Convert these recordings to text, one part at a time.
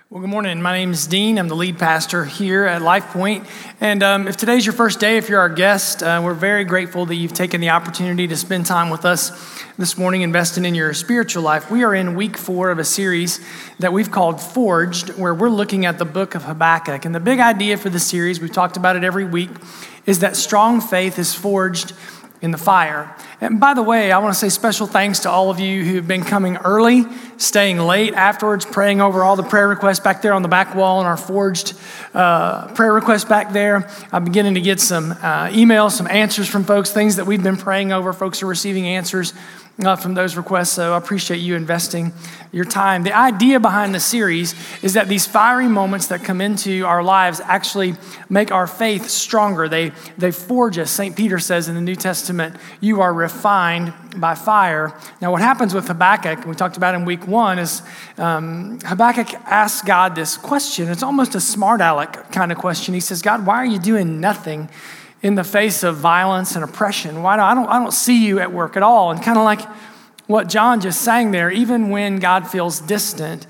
Well, good morning. My name is Dean. I'm the lead pastor here at Life Point. And if today's your first day, if you're our guest, we're very grateful that you've taken the opportunity to spend time with us this morning, investing in your spiritual life. We are in week 4 of a series that we've called Forged, where we're looking at the book of Habakkuk. And the big idea for the series, we've talked about it every week, is that strong faith is forged in the fire. And by the way, I want to say special thanks to all of you who have been coming early, staying late afterwards, praying over all the prayer requests back there on the back wall and our forged prayer requests back there. I'm beginning to get some emails, some answers from folks, things that we've been praying over. Folks are receiving answers from those requests, so I appreciate you investing your time. The idea behind the series is that these fiery moments that come into our lives actually make our faith stronger. They forge us. St. Peter says in the New Testament, you are refined by fire. Now, what happens with Habakkuk, we talked about in week 1, is Habakkuk asks God this question. It's almost a smart aleck kind of question. He says, God, why are you doing nothing in the face of violence and oppression? Why I don't see you at work at all? And kind of like what John just sang there, even when God feels distant,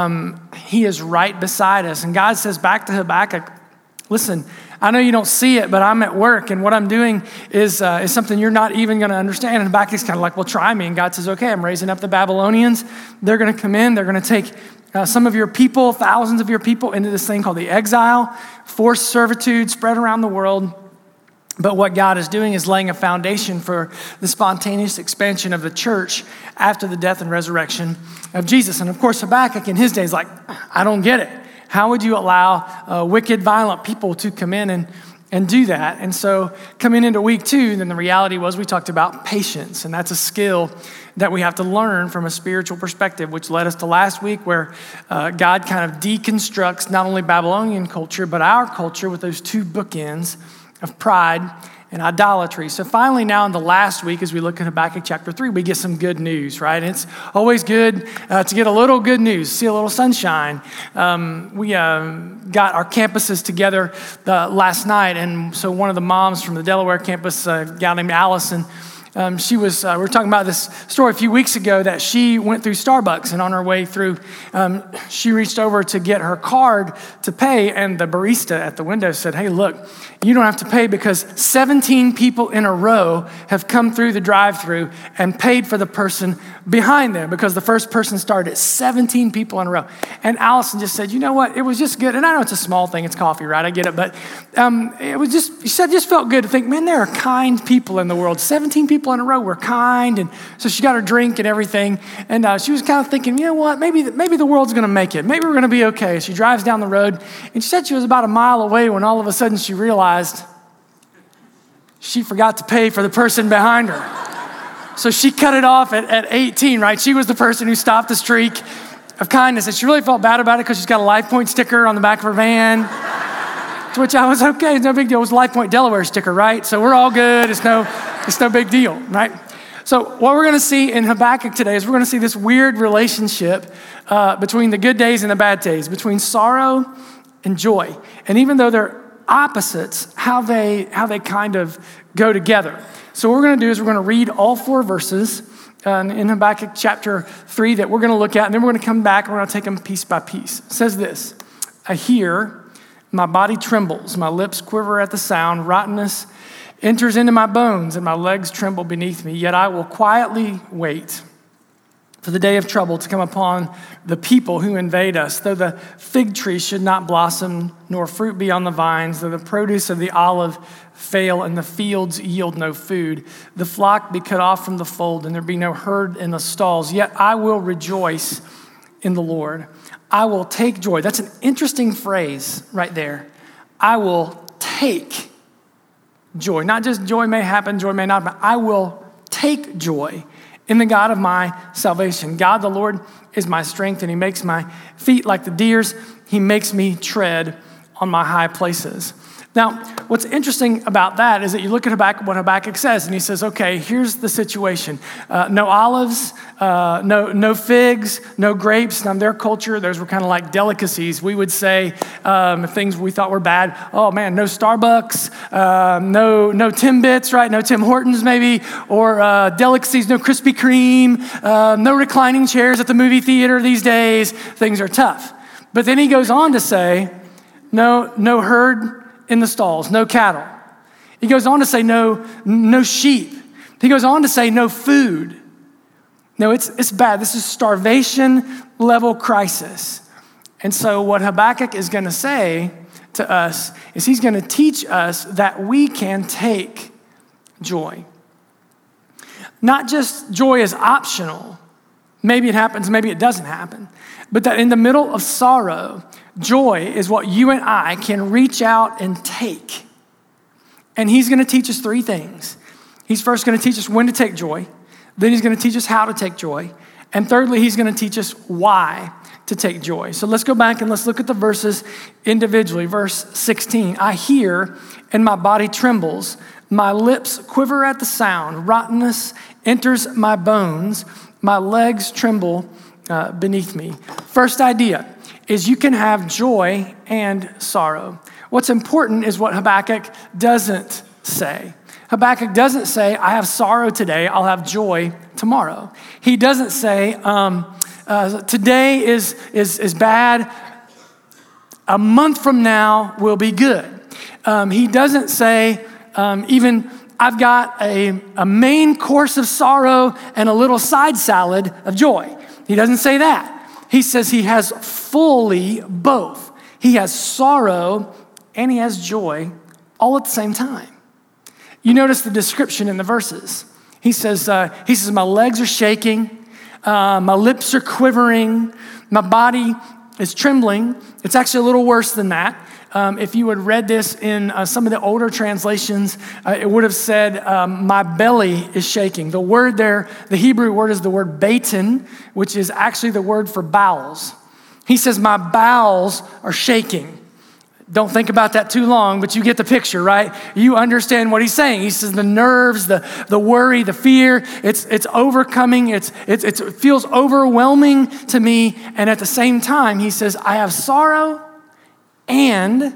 he is right beside us. And God says back to Habakkuk, listen, I know you don't see it, but I'm at work, and what I'm doing is something you're not even going to understand. And Habakkuk's kind of like, well, try me. And God says, okay, I'm raising up the Babylonians. They're going to come in. They're going to take some of your people, thousands of your people, into this thing called the exile, forced servitude spread around the world. But what God is doing is laying a foundation for the spontaneous expansion of the church after the death and resurrection of Jesus. And of course, Habakkuk in his day is like, I don't get it. How would you allow wicked, violent people to come in and do that? And so coming into week 2, then the reality was we talked about patience. And that's a skill that we have to learn from a spiritual perspective, which led us to last week where God kind of deconstructs not only Babylonian culture, but our culture with those 2 bookends of pride and idolatry. So finally now in the last week, as we look at Habakkuk chapter 3, we get some good news, right? And it's always good to get a little good news, see a little sunshine. We got our campuses together last night, and so one of the moms from the Delaware campus, a gal named Allison, we were talking about this story a few weeks ago that she went through Starbucks, and on her way through, she reached over to get her card to pay, and the barista at the window said, hey, look, you don't have to pay because 17 people in a row have come through the drive-thru and paid for the person behind them because the first person started 17 people in a row. And Allison just said, you know what, it was just good. And I know it's a small thing, it's coffee, right? I get it, but it was just, she said, just felt good to think, man, there are kind people in the world. 17 people in a row were kind. And so she got her drink and everything. And she was kind of thinking, you know what, maybe the world's going to make it. Maybe we're going to be okay. She drives down the road, and she said she was about a mile away when all of a sudden she realized she forgot to pay for the person behind her. So she cut it off at 18, right? She was the person who stopped the streak of kindness. And she really felt bad about it because she's got a Life Point sticker on the back of her van. To which I was, okay, it's no big deal. It was a Life Point Delaware sticker, right? So we're all good. It's no big deal, right? So what we're going to see in Habakkuk today is we're going to see this weird relationship between the good days and the bad days, between sorrow and joy. And even though they're opposites, how they kind of go together. So what we're going to do is we're going to read all 4 verses in Habakkuk chapter 3 that we're going to look at, and then we're going to come back and we're going to take them piece by piece. It says this, I hear, my body trembles, my lips quiver at the sound, rottenness enters into my bones and my legs tremble beneath me, yet I will quietly wait for the day of trouble to come upon the people who invade us. Though the fig tree should not blossom, nor fruit be on the vines, though the produce of the olive fail and the fields yield no food, the flock be cut off from the fold and there be no herd in the stalls, yet I will rejoice in the Lord. I will take joy. That's an interesting phrase right there. I will take joy. Not just joy may happen, joy may not, but I will take joy in the God of my salvation. God, the Lord, is my strength, and he makes my feet like the deer's. He makes me tread on my high places. Now, what's interesting about that is that you look at Habakkuk, what Habakkuk says, and he says, okay, here's the situation. No olives, no figs, no grapes. Now, in their culture, those were kind of like delicacies. We would say things we thought were bad. Oh, man, no Starbucks, no Timbits, right? No Tim Hortons, maybe, or delicacies, no Krispy Kreme, no reclining chairs at the movie theater these days. Things are tough. But then he goes on to say, no herd in the stalls, no cattle. He goes on to say no sheep. He goes on to say no food. No, it's bad. This is starvation level crisis. And so what Habakkuk is going to say to us is he's going to teach us that we can take joy. Not just joy is optional. Maybe it happens, maybe it doesn't happen. But that in the middle of sorrow, joy is what you and I can reach out and take. And he's going to teach us three things. He's first going to teach us when to take joy. Then he's going to teach us how to take joy. And thirdly, he's going to teach us why to take joy. So let's go back and let's look at the verses individually. Verse 16, I hear and my body trembles. My lips quiver at the sound. Rottenness enters my bones. My legs tremble beneath me. First idea is you can have joy and sorrow. What's important is what Habakkuk doesn't say. Habakkuk doesn't say, I have sorrow today, I'll have joy tomorrow. He doesn't say, today is bad, a month from now will be good. He doesn't say, even I've got a main course of sorrow and a little side salad of joy. He doesn't say that. He says he has fully both. He has sorrow and he has joy all at the same time. You notice the description in the verses. He says, my legs are shaking, my lips are quivering, my body is trembling. It's actually a little worse than that. If you had read this in some of the older translations, it would have said, my belly is shaking. The word there, the Hebrew word is the word batin, which is actually the word for bowels. He says, my bowels are shaking. Don't think about that too long, but you get the picture, right? You understand what he's saying. He says the nerves, the worry, the fear, it's overcoming, it feels overwhelming to me. And at the same time, he says, I have sorrow and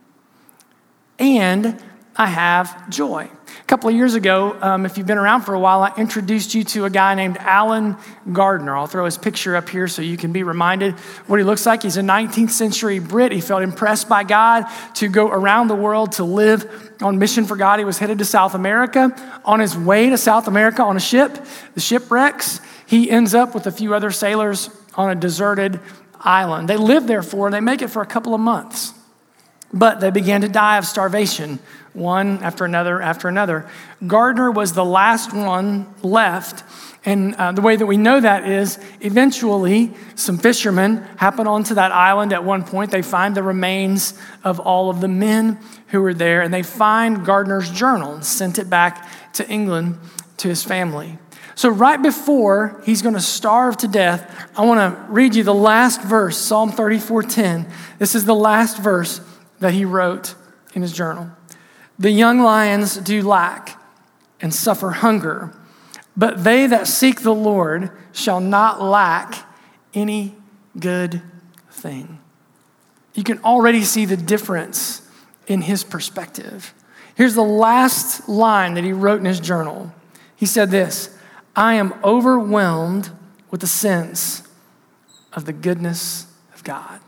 I have joy. A couple of years ago, if you've been around for a while, I introduced you to a guy named Alan Gardner. I'll throw his picture up here so you can be reminded what he looks like. He's a 19th century Brit. He felt impressed by God to go around the world to live on mission for God. He was headed to South America. On his way to South America on a ship, the ship wrecks. He ends up with a few other sailors on a deserted island. They live there they make it for a couple of months. But they began to die of starvation, one after another. Gardner was the last one left. And the way that we know that is eventually some fishermen happen onto that island at one point. They find the remains of all of the men who were there, and they find Gardner's journal and sent it back to England to his family. So right before he's going to starve to death, I want to read you the last verse, Psalm 34:10. This is the last verse that he wrote in his journal. The young lions do lack and suffer hunger, but they that seek the Lord shall not lack any good thing. You can already see the difference in his perspective. Here's the last line that he wrote in his journal. He said this, I am overwhelmed with a sense of the goodness of God.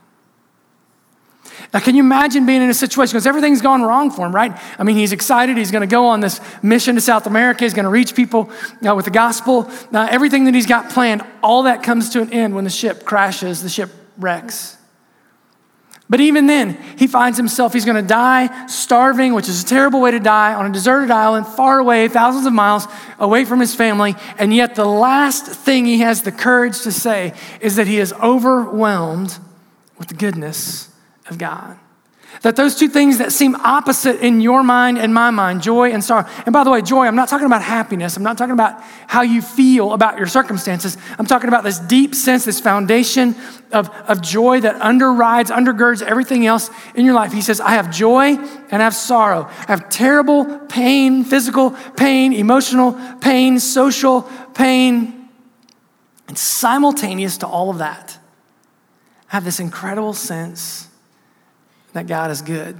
Now, can you imagine being in a situation, because everything's gone wrong for him, right? I mean, he's excited. He's going to go on this mission to South America. He's going to reach people with the gospel. Everything that he's got planned, all that comes to an end when the ship crashes, the ship wrecks. But even then, he finds himself, he's going to die starving, which is a terrible way to die, on a deserted island, far away, thousands of miles away from his family. And yet the last thing he has the courage to say is that he is overwhelmed with the goodness of God. That those two things that seem opposite in your mind and my mind, joy and sorrow. And by the way, joy, I'm not talking about happiness. I'm not talking about how you feel about your circumstances. I'm talking about this deep sense, this foundation of joy that undergirds everything else in your life. He says, I have joy and I have sorrow. I have terrible pain, physical pain, emotional pain, social pain. And simultaneous to all of that, I have this incredible sense that God is good.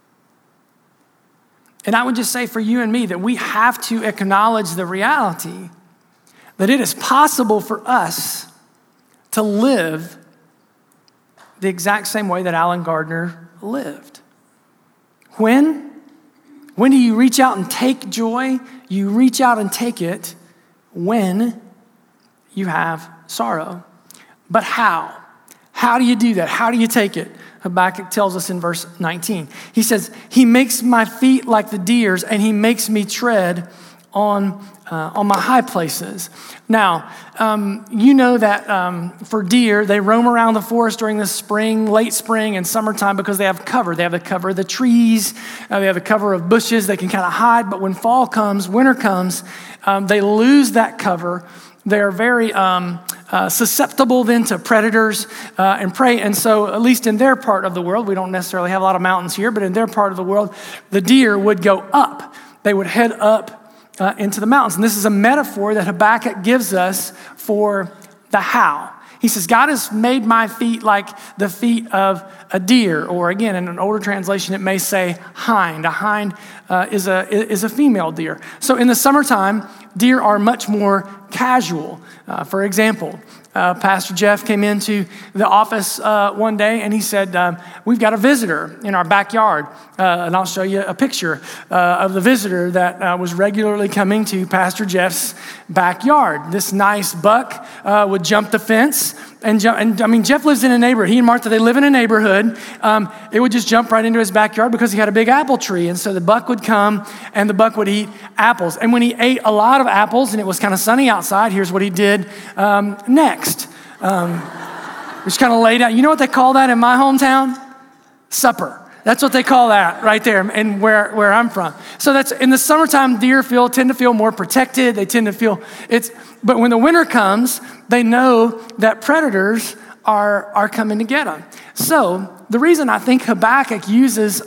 And I would just say for you and me that we have to acknowledge the reality that it is possible for us to live the exact same way that Alan Gardner lived. When do you reach out and take joy? You reach out and take it when you have sorrow. But how? How do you do that? How do you take it? Habakkuk tells us in verse 19. He says, he makes my feet like the deer's, and he makes me tread on my high places. Now, you know that for deer, they roam around the forest during the spring, late spring, and summertime because they have cover. They have the cover of the trees. They have the cover of bushes. They can kind of hide. But when fall comes, winter comes, they lose that cover. They are very susceptible then to predators and prey. And so at least in their part of the world, we don't necessarily have a lot of mountains here, but in their part of the world, the deer would go up. They would head up into the mountains. And this is a metaphor that Habakkuk gives us for the how. He says, God has made my feet like the feet of a deer, or again, in an older translation, it may say hind. A hind is a female deer. So in the summertime, deer are much more casual. For example, Pastor Jeff came into the office one day and he said, we've got a visitor in our backyard. And I'll show you a picture of the visitor that was regularly coming to Pastor Jeff's backyard. This nice buck would jump the fence and Jeff lives in a neighborhood. He and Martha, they live in a neighborhood. It would just jump right into his backyard because he had a big apple tree. And so the buck would come and the buck would eat apples. And when he ate a lot of apples and it was kind of sunny outside, here's what he did next. Just kind of laid out. You know what they call that in my hometown? Supper. That's what they call that right there and where I'm from. So that's in the summertime, deer tend to feel more protected. They tend to feel but when the winter comes, they know that predators are coming to get them. So the reason I think Habakkuk uses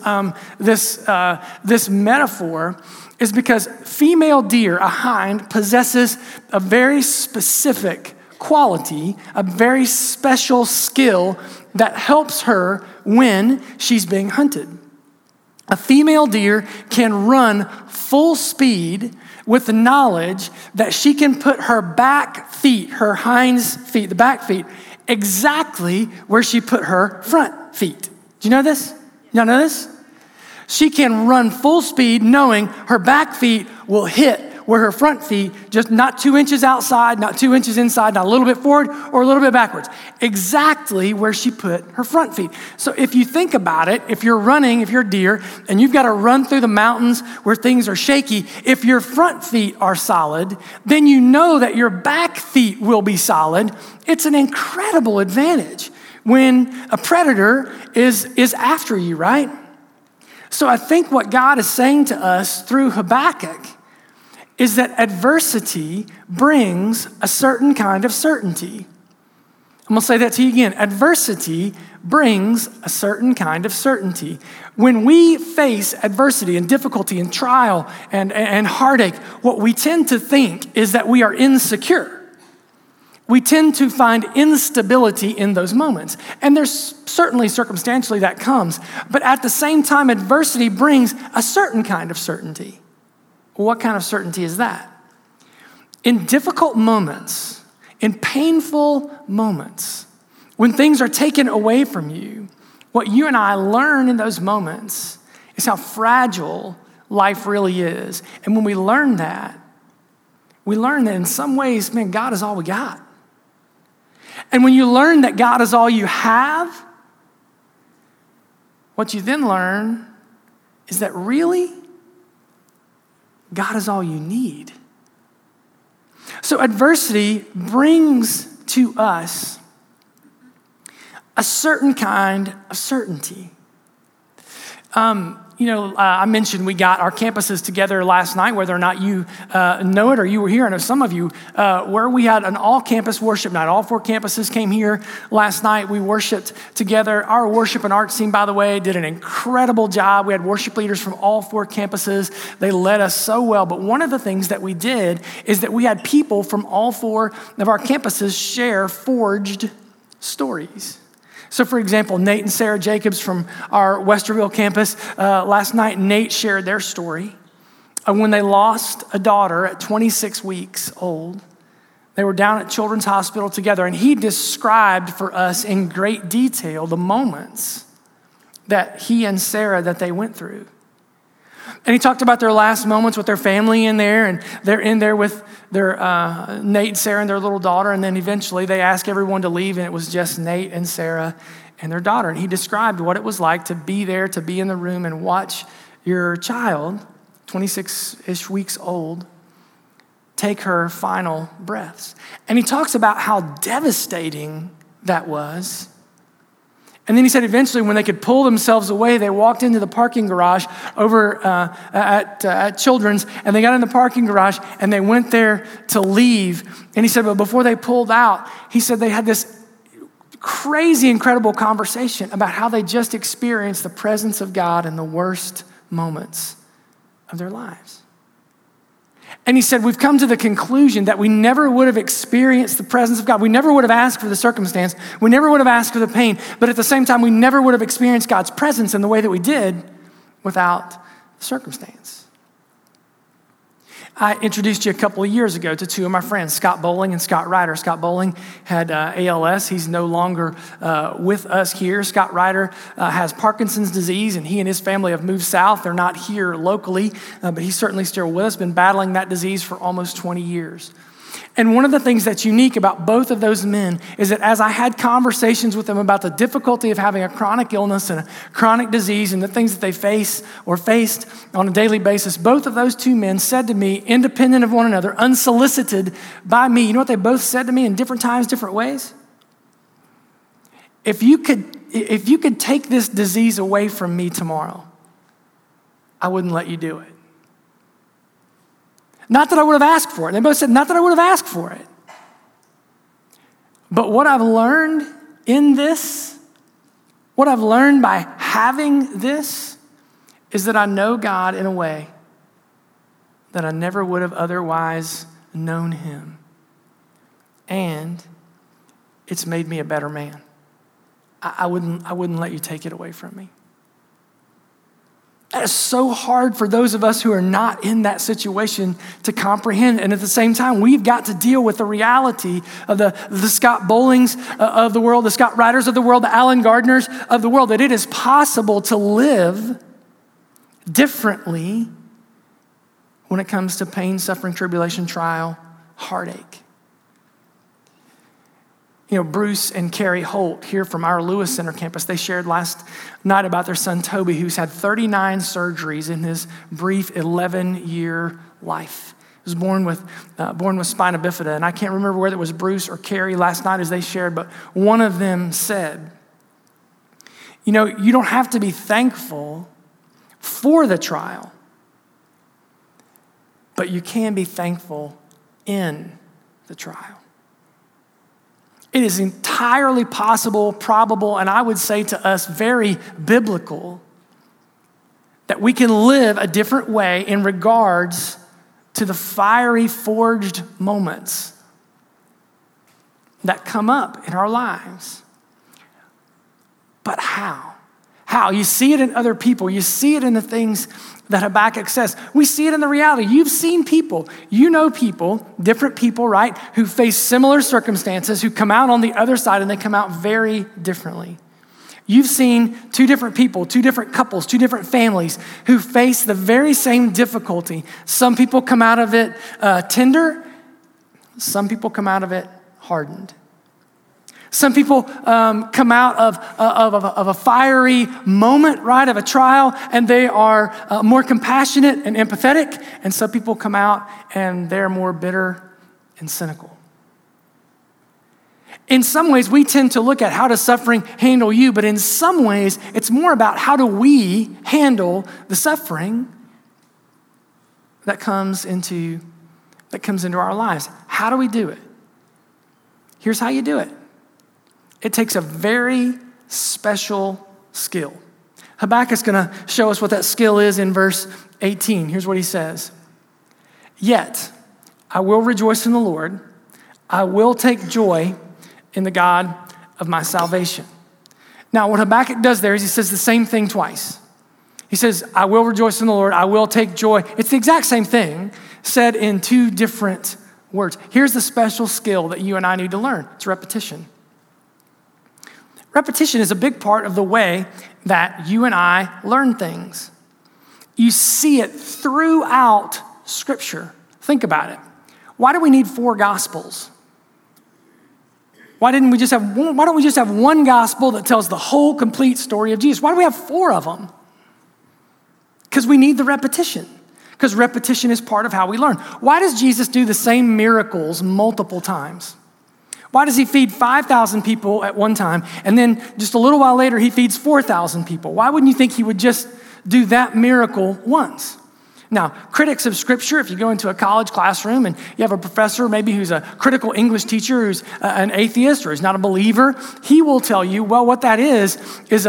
this metaphor is because female deer, a hind, possesses a very specific quality, a very special skill that helps her when she's being hunted. A female deer can run full speed with the knowledge that she can put her back feet, her hind's feet, the back feet, exactly where she put her front feet. Do you know this? Y'all know this? She can run full speed knowing her back feet will hit where her front feet, just not 2 inches outside, not 2 inches inside, not a little bit forward or a little bit backwards. Exactly where she put her front feet. So if you think about it, if you're running, if you're a deer, and you've got to run through the mountains where things are shaky, if your front feet are solid, then you know that your back feet will be solid. It's an incredible advantage when a predator is after you, right? So I think what God is saying to us through Habakkuk is that adversity brings a certain kind of certainty. I'm going to say that to you again. Adversity brings a certain kind of certainty. When we face adversity and difficulty and trial and heartache, what we tend to think is that we are insecure. We tend to find instability in those moments. And there's certainly circumstantially that comes. But at the same time, adversity brings a certain kind of certainty. What kind of certainty is that? In difficult moments, in painful moments, when things are taken away from you, what you and I learn in those moments is how fragile life really is. And when we learn that in some ways, man, God is all we got. And when you learn that God is all you have, what you then learn is that really, God is all you need. So adversity brings to us a certain kind of certainty. I mentioned we got our campuses together last night, whether or not you know it or you were here. I know some of you where we had an all-campus worship night. All 4 campuses came here last night. We worshiped together. Our worship and arts team, by the way, did an incredible job. We had worship leaders from all 4 campuses. They led us so well. But one of the things that we did is that we had people from all 4 of our campuses share forged stories. So for example, Nate and Sarah Jacobs from our Westerville campus, last night, Nate shared their story of when they lost a daughter at 26 weeks old They were down at Children's Hospital together, and he described for us in great detail the moments that he and Sarah that they went through. And he talked about their last moments with their family in there, and they're in there with their Nate, Sarah, and their little daughter, and then eventually they asked everyone to leave, and it was just Nate and Sarah and their daughter. And he described what it was like to be there, to be in the room and watch your child, 26-ish weeks old, take her final breaths. And he talks about how devastating that was. And then he said eventually when they could pull themselves away, they walked into the parking garage over at Children's, and they got in the parking garage and they went there to leave. And he said, but before they pulled out, he said they had this crazy, incredible conversation about how they just experienced the presence of God in the worst moments of their lives. And he said, we've come to the conclusion that we never would have experienced the presence of God. We never would have asked for the circumstance. We never would have asked for the pain. But at the same time, we never would have experienced God's presence in the way that we did without the circumstance. I introduced you a couple of years ago to two of my friends, Scott Bowling and Scott Ryder. Scott Bowling had ALS. He's no longer with us here. Scott Ryder has Parkinson's disease, and he and his family have moved south. They're not here locally, but he's certainly still with us, been battling that disease for almost 20 years. And one of the things that's unique about both of those men is that as I had conversations with them about the difficulty of having a chronic illness and a chronic disease and the things that they face or faced on a daily basis, both of those two men said to me, independent of one another, unsolicited by me, you know what they both said to me in different times, different ways? If you could take this disease away from me tomorrow, I wouldn't let you do it. Not that I would have asked for it. They both said, not that I would have asked for it. But what I've learned in this, what I've learned by having this, is that I know God in a way that I never would have otherwise known him. And it's made me a better man. I wouldn't let you take it away from me. That is so hard for those of us who are not in that situation to comprehend. And at the same time, we've got to deal with the reality of the Scott Bowlings of the world, the Scott Ryders of the world, the Alan Gardners of the world, that it is possible to live differently when it comes to pain, suffering, tribulation, trial, heartache. You know, Bruce and Carrie Holt here from our Lewis Center campus, they shared last night about their son Toby, who's had 39 surgeries in his brief 11-year life. He was born with spina bifida, and I can't remember whether it was Bruce or Carrie last night as they shared, but one of them said, you know, you don't have to be thankful for the trial, but you can be thankful in the trial. It is entirely possible, probable, and I would say to us very biblical that we can live a different way in regards to the fiery forged moments that come up in our lives. But how? How? You see it in other people. You see it in the things that Habakkuk says. We see it in the reality. You've seen people, you know people, different people, right, who face similar circumstances, who come out on the other side and they come out very differently. You've seen two different people, two different couples, two different families who face the very same difficulty. Some people come out of it tender. Some people come out of it hardened. Some people come out of a fiery moment, right, of a trial, and they are more compassionate and empathetic. And some people come out and they're more bitter and cynical. In some ways, we tend to look at how does suffering handle you, but in some ways, it's more about how do we handle the suffering that comes into our lives. How do we do it? Here's how you do it. It takes a very special skill. Habakkuk's going to show us what that skill is in verse 18. Here's what he says. Yet I will rejoice in the Lord. I will take joy in the God of my salvation. Now, what Habakkuk does there is he says the same thing twice. He says, I will rejoice in the Lord. I will take joy. It's the exact same thing said in two different words. Here's the special skill that you and I need to learn. It's repetition. Repetition is a big part of the way that you and I learn things. You see it throughout Scripture. Think about it. Why do we need 4 Gospels? Why don't we just have one gospel that tells the whole complete story of Jesus? Why do we have 4 of them? Because we need the repetition. Because repetition is part of how we learn. Why does Jesus do the same miracles multiple times? Why does he feed 5,000 people at one time, and then just a little while later he feeds 4,000 people? Why wouldn't you think he would just do that miracle once? Now, critics of Scripture, if you go into a college classroom and you have a professor maybe who's a critical English teacher who's an atheist or is not a believer, he will tell you, well, what that is it's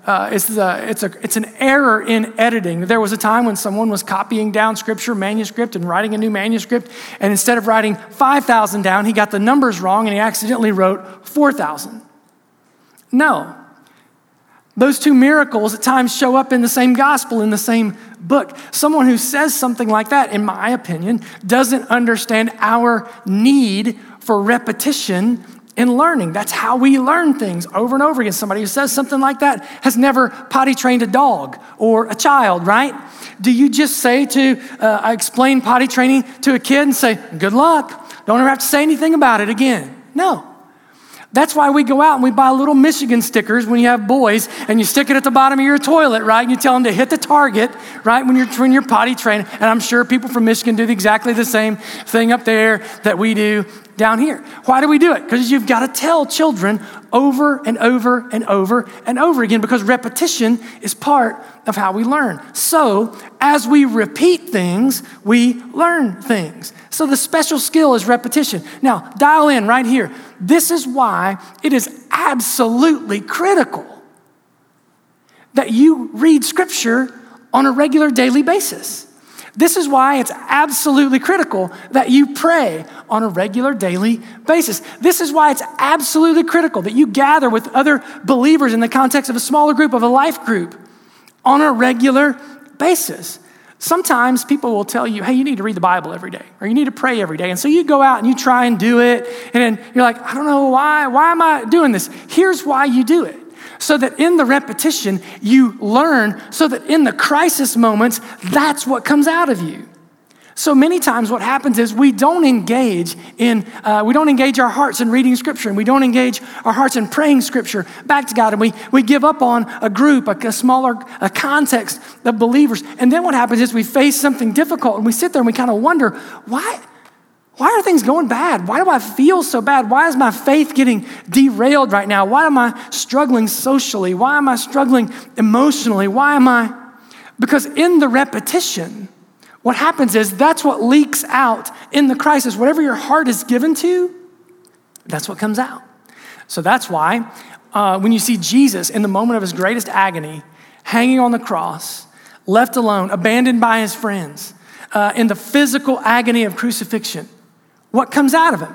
an error in editing. There was a time when someone was copying down Scripture manuscript and writing a new manuscript, and instead of writing 5,000 down, he got the numbers wrong and he accidentally wrote 4,000. No. Those 2 miracles at times show up in the same gospel, in the same book. Someone who says something like that, in my opinion, doesn't understand our need for repetition in learning. That's how we learn things over and over again. Somebody who says something like that has never potty trained a dog or a child, right? Do you just say explain potty training to a kid and say, good luck, don't ever have to say anything about it again? No. That's why we go out and we buy little Michigan stickers when you have boys, and you stick it at the bottom of your toilet, right? And you tell them to hit the target, right, when you're potty training. And I'm sure people from Michigan do exactly the same thing up there that we do down here. Why do we do it? Because you've got to tell children over and over and over and over again, because repetition is part of how we learn. So as we repeat things, we learn things. So the special skill is repetition. Now, dial in right here. This is why it is absolutely critical that you read Scripture on a regular daily basis. This is why it's absolutely critical that you pray on a regular daily basis. This is why it's absolutely critical that you gather with other believers in the context of a smaller group, of a life group, on a regular basis. Sometimes people will tell you, hey, you need to read the Bible every day, or you need to pray every day. And so you go out and you try and do it, and then you're like, I don't know why am I doing this? Here's why you do it. So that in the repetition, you learn, so that in the crisis moments, that's what comes out of you. So many times what happens is we don't engage our hearts in reading Scripture, and we don't engage our hearts in praying Scripture back to God, and we give up on a group, a smaller context of believers. And then what happens is we face something difficult, and we sit there and we kind of wonder, why are things going bad? Why do I feel so bad? Why is my faith getting derailed right now? Why am I struggling socially? Why am I struggling emotionally? Because in the repetition, what happens is that's what leaks out in the crisis. Whatever your heart is given to, that's what comes out. So that's why when you see Jesus in the moment of his greatest agony, hanging on the cross, left alone, abandoned by his friends, in the physical agony of crucifixion, what comes out of him?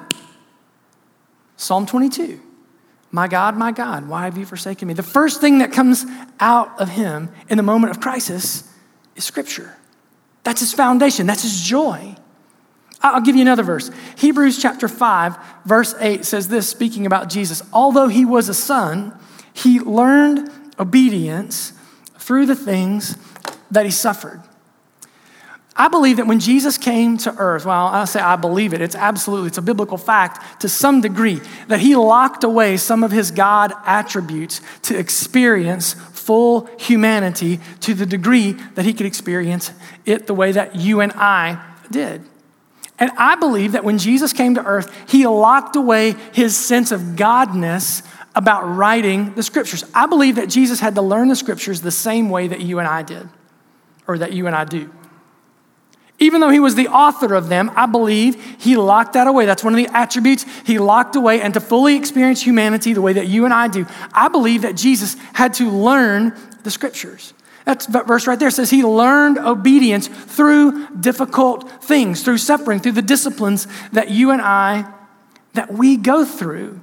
Psalm 22. My God, why have you forsaken me? The first thing that comes out of him in the moment of crisis is Scripture. That's his foundation. That's his joy. I'll give you another verse. Hebrews chapter 5, verse 8 says this, speaking about Jesus. Although he was a son, he learned obedience through the things that he suffered. I believe that when Jesus came to earth, well, I say I believe it, it's a biblical fact to some degree, that he locked away some of his God attributes to experience full humanity to the degree that he could experience it the way that you and I did. And I believe that when Jesus came to earth, he locked away his sense of godness about writing the Scriptures. I believe that Jesus had to learn the Scriptures the same way that you and I did, or that you and I do. Even though he was the author of them, I believe he locked that away. That's one of the attributes he locked away. And to fully experience humanity the way that you and I do, I believe that Jesus had to learn the Scriptures. That verse right there says he learned obedience through difficult things, through suffering, through the disciplines that you and I, that we go through.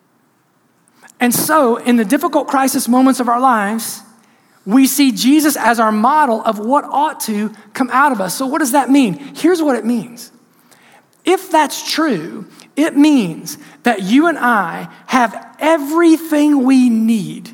And so in the difficult crisis moments of our lives, we see Jesus as our model of what ought to come out of us. So what does that mean? Here's what it means. If that's true, it means that you and I have everything we need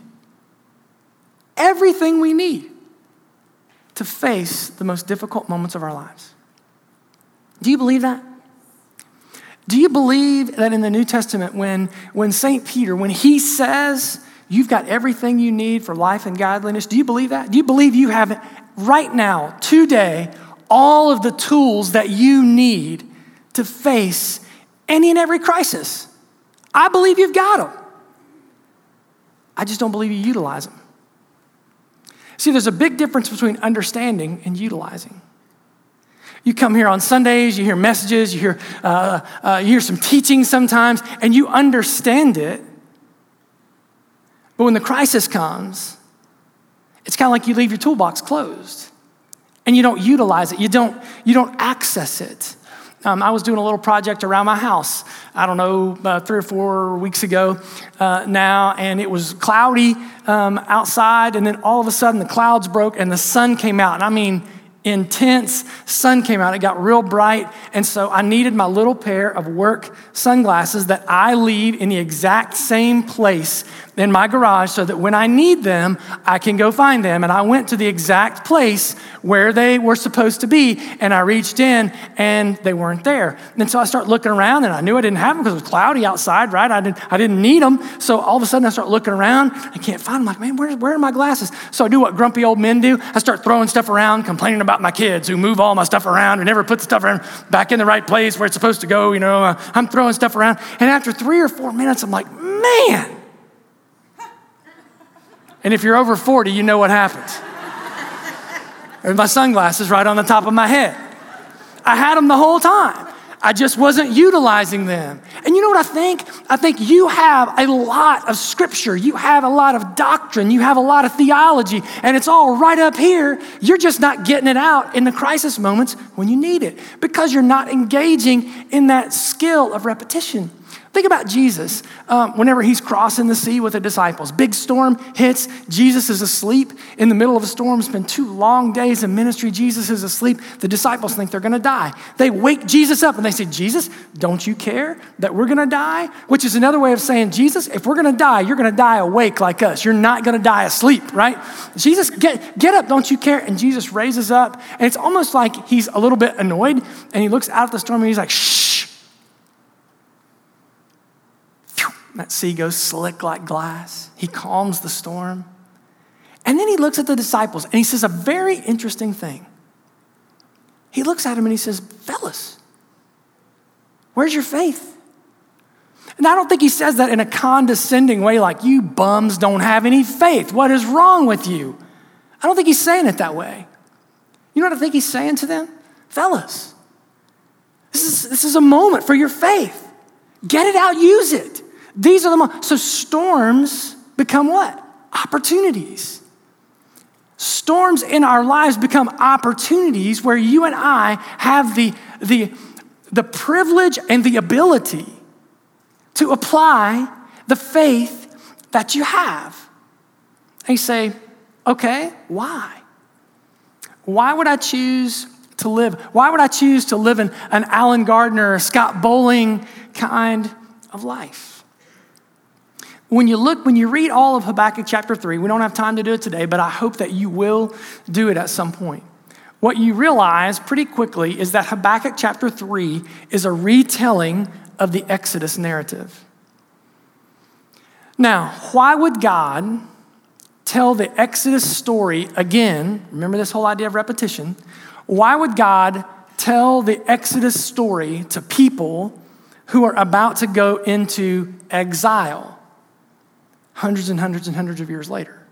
to face the most difficult moments of our lives. Do you believe that? Do you believe that in the New Testament, when St. Peter, when he says, you've got everything you need for life and godliness, do you believe that? Do you believe you have right now, today, all of the tools that you need to face any and every crisis? I believe you've got them. I just don't believe you utilize them. See, there's a big difference between understanding and utilizing. You come here on Sundays, you hear messages, you hear some teaching sometimes, and you understand it. But when the crisis comes, it's kind of like you leave your toolbox closed and you don't utilize it. You don't access it. I was doing a little project around my house, I don't know, 3 or 4 weeks ago now, and it was cloudy outside, and then all of a sudden the clouds broke and the sun came out. And I mean, intense sun came out. It got real bright, and so I needed my little pair of work sunglasses that I leave in the exact same place in my garage so that when I need them, I can go find them. And I went to the exact place where they were supposed to be, and I reached in, and they weren't there. And so I start looking around, and I knew I didn't have them because it was cloudy outside, right? I didn't need them. So all of a sudden, I start looking around. I can't find them. I'm like, man, where are my glasses? So I do what grumpy old men do. I start throwing stuff around, complaining about my kids who move all my stuff around and never put the stuff around back in the right place where it's supposed to go. I'm throwing stuff around. And after 3 or 4 minutes, I'm like, man. And if you're over 40, you know what happens. There's my sunglasses right on the top of my head. I had them the whole time. I just wasn't utilizing them. And you know what I think? I think you have a lot of scripture. You have a lot of doctrine. You have a lot of theology. And it's all right up here. You're just not getting it out in the crisis moments when you need it because you're not engaging in that skill of repetition. Think about Jesus. Whenever he's crossing the sea with the disciples, big storm hits. Jesus is asleep in the middle of a storm. It's been 2 long days in ministry. Jesus is asleep. The disciples think they're going to die. They wake Jesus up and they say, Jesus, don't you care that we're going to die? Which is another way of saying, Jesus, if we're going to die, you're going to die awake like us. You're not going to die asleep, right? Jesus, get up, don't you care? And Jesus raises up, and it's almost like he's a little bit annoyed, and he looks out at the storm and he's like, shh. That sea goes slick like glass. He calms the storm. And then he looks at the disciples and he says a very interesting thing. He looks at them and he says, fellas, where's your faith? And I don't think he says that in a condescending way like, you bums don't have any faith. What is wrong with you? I don't think he's saying it that way. You know what I think he's saying to them? Fellas, this is a moment for your faith. Get it out, use it. These are the moments. So storms become what? Opportunities. Storms in our lives become opportunities where you and I have the privilege and the ability to apply the faith that you have. And you say, okay, why? Why would I choose to live? Why would I choose to live in an Alan Gardner or Scott Bowling kind of life? When you read all of Habakkuk chapter 3, we don't have time to do it today, but I hope that you will do it at some point. What you realize pretty quickly is that Habakkuk chapter 3 is a retelling of the Exodus narrative. Now, why would God tell the Exodus story again? Remember this whole idea of repetition. Why would God tell the Exodus story to people who are about to go into exile? Hundreds and hundreds and hundreds of years later.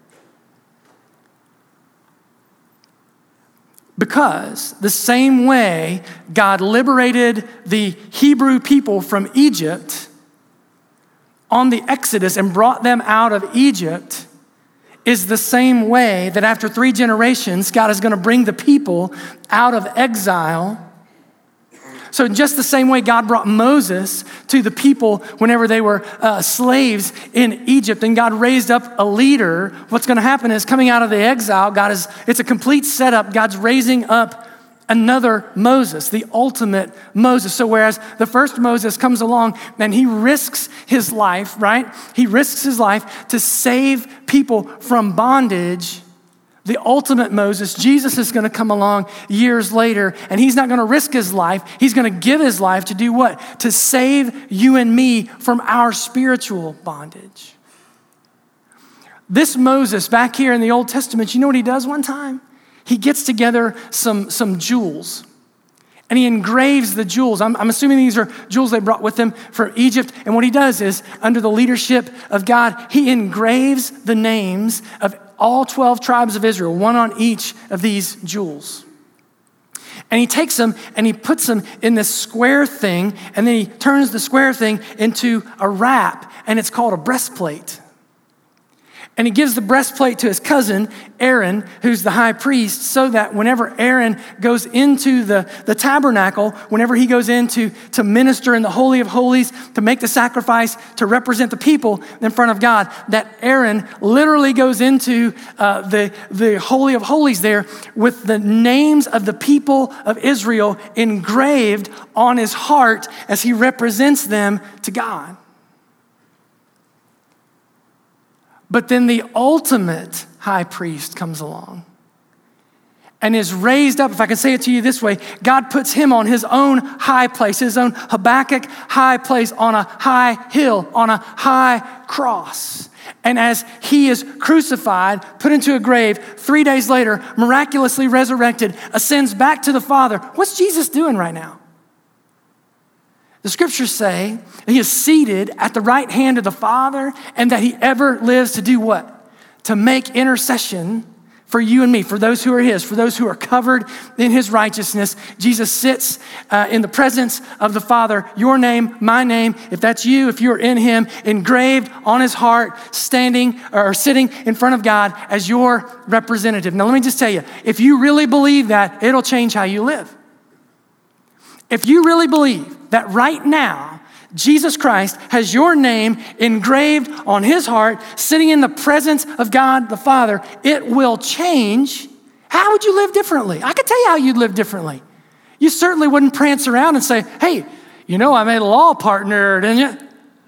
Because the same way God liberated the Hebrew people from Egypt on the Exodus and brought them out of Egypt is the same way that after 3 generations, God is going to bring the people out of exile. So in just the same way God brought Moses to the people whenever they were slaves in Egypt and God raised up a leader, what's going to happen is coming out of the exile, it's a complete setup. God's raising up another Moses, the ultimate Moses. So whereas the first Moses comes along and he risks his life, right? He risks his life to save people from bondage. The ultimate Moses, Jesus, is going to come along years later, and he's not going to risk his life. He's going to give his life to do what? To save you and me from our spiritual bondage. This Moses back here in the Old Testament, you know what he does one time? He gets together some jewels, and he engraves the jewels. I'm assuming these are jewels they brought with them from Egypt. And what he does is, under the leadership of God, he engraves the names of all 12 tribes of Israel, one on each of these jewels. And he takes them and he puts them in this square thing, and then he turns the square thing into a wrap, and it's called a breastplate. And he gives the breastplate to his cousin, Aaron, who's the high priest, so that whenever Aaron goes into the tabernacle, whenever he goes in to minister in the Holy of Holies, to make the sacrifice, to represent the people in front of God, that Aaron literally goes into the Holy of Holies there with the names of the people of Israel engraved on his heart as he represents them to God. But then the ultimate high priest comes along and is raised up. If I can say it to you this way, God puts him on his own high place, his own Habakkuk high place, on a high hill, on a high cross. And as he is crucified, put into a grave, 3 days later, miraculously resurrected, ascends back to the Father. What's Jesus doing right now? The scriptures say that he is seated at the right hand of the Father, and that he ever lives to do what? To make intercession for you and me, for those who are his, for those who are covered in his righteousness. Jesus sits in the presence of the Father, your name, my name, if that's you, if you're in him, engraved on his heart, standing or sitting in front of God as your representative. Now let me just tell you, if you really believe that, it'll change how you live. If you really believe that right now, Jesus Christ has your name engraved on his heart, sitting in the presence of God the Father, it will change. How would you live differently? I could tell you how you'd live differently. You certainly wouldn't prance around and say, hey, you know, I made a law partner, didn't you?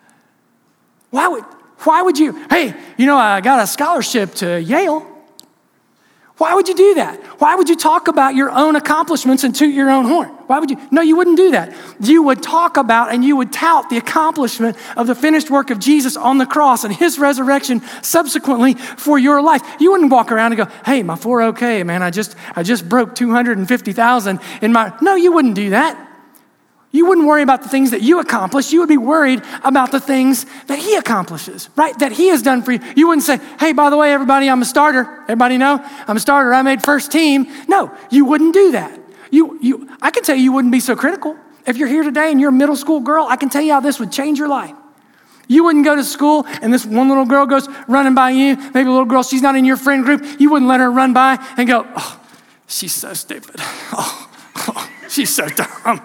Why would you? Hey, you know, I got a scholarship to Yale. Why would you do that? Why would you talk about your own accomplishments and toot your own horn? Why would you? No, you wouldn't do that. You would talk about and you would tout the accomplishment of the finished work of Jesus on the cross and his resurrection subsequently for your life. You wouldn't walk around and go, hey, my 401k, man, I just broke 250,000 in my, no, you wouldn't do that. You wouldn't worry about the things that you accomplish. You would be worried about the things that he accomplishes, right? That he has done for you. You wouldn't say, hey, by the way, everybody, I'm a starter. Everybody know? I'm a starter. I made first team. No, you wouldn't do that. I can tell you wouldn't be so critical. If you're here today and you're a middle school girl, I can tell you how this would change your life. You wouldn't go to school and this one little girl goes running by you. Maybe a little girl, she's not in your friend group. You wouldn't let her run by and go, oh, she's so stupid. Oh, she's so dumb.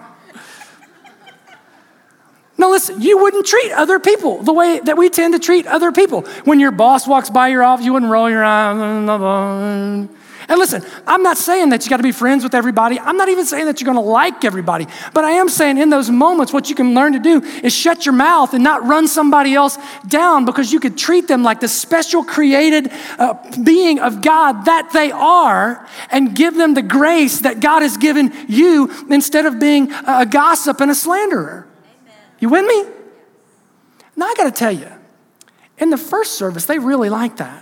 No, listen, you wouldn't treat other people the way that we tend to treat other people. When your boss walks by your office, you wouldn't roll your eyes. And listen, I'm not saying that you got to be friends with everybody. I'm not even saying that you're going to like everybody. But I am saying in those moments, what you can learn to do is shut your mouth and not run somebody else down, because you could treat them like the special created being of God that they are, and give them the grace that God has given you, instead of being a gossip and a slanderer. You with me? Now I got to tell you, in the first service, they really liked that.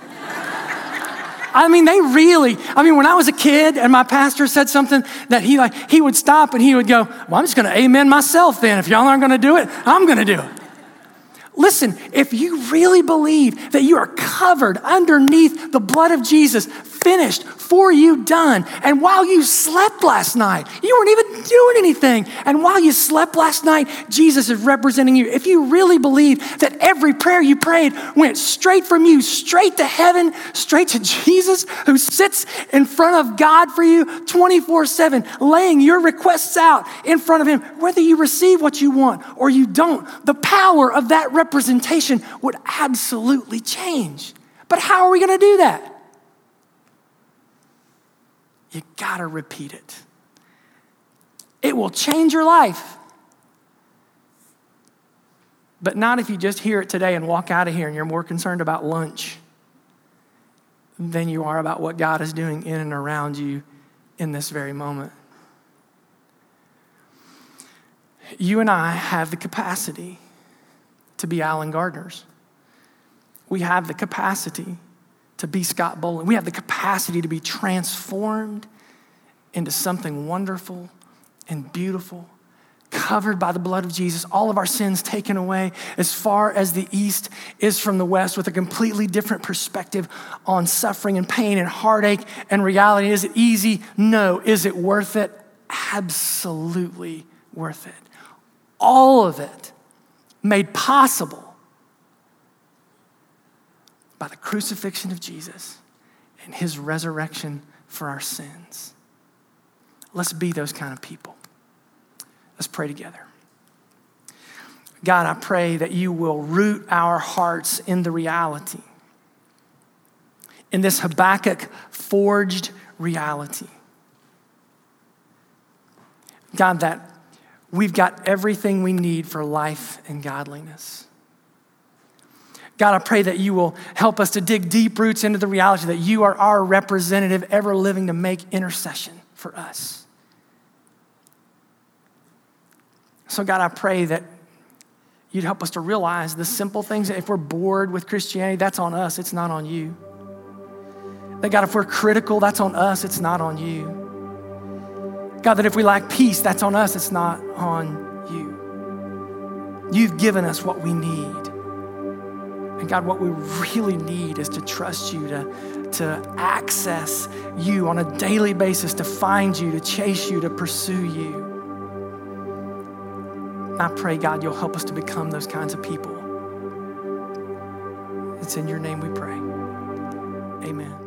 When I was a kid and my pastor said something that he would stop and he would go, well, I'm just going to amen myself then. If y'all aren't going to do it, I'm going to do it. Listen, if you really believe that you are covered underneath the blood of Jesus, finished, for you, done, and while you slept last night, you weren't even doing anything, and while you slept last night, Jesus is representing you. If you really believe that every prayer you prayed went straight from you, straight to heaven, straight to Jesus, who sits in front of God for you 24/7, laying your requests out in front of him, whether you receive what you want or you don't, the power of that representation would absolutely change. But how are we going to do that? You gotta repeat it. It will change your life. But not if you just hear it today and walk out of here and you're more concerned about lunch than you are about what God is doing in and around you in this very moment. You and I have the capacity to be Alan Gardners. We have the capacity to be Scott Boland. We have the capacity to be transformed into something wonderful and beautiful, covered by the blood of Jesus, all of our sins taken away as far as the east is from the west, with a completely different perspective on suffering and pain and heartache and reality. Is it easy? No. Is it worth it? Absolutely worth it. All of it made possible by the crucifixion of Jesus and his resurrection for our sins. Let's be those kind of people. Let's pray together. God, I pray that you will root our hearts in the reality, in this Habakkuk forged reality. God, that we've got everything we need for life and godliness. God, I pray that you will help us to dig deep roots into the reality that you are our representative, ever living to make intercession for us. So God, I pray that you'd help us to realize the simple things. If we're bored with Christianity, that's on us, it's not on you. That God, if we're critical, that's on us, it's not on you. God, that if we lack peace, that's on us, it's not on you. You've given us what we need. And God, what we really need is to trust you, to access you on a daily basis, to find you, to chase you, to pursue you. I pray, God, you'll help us to become those kinds of people. It's in your name we pray. Amen.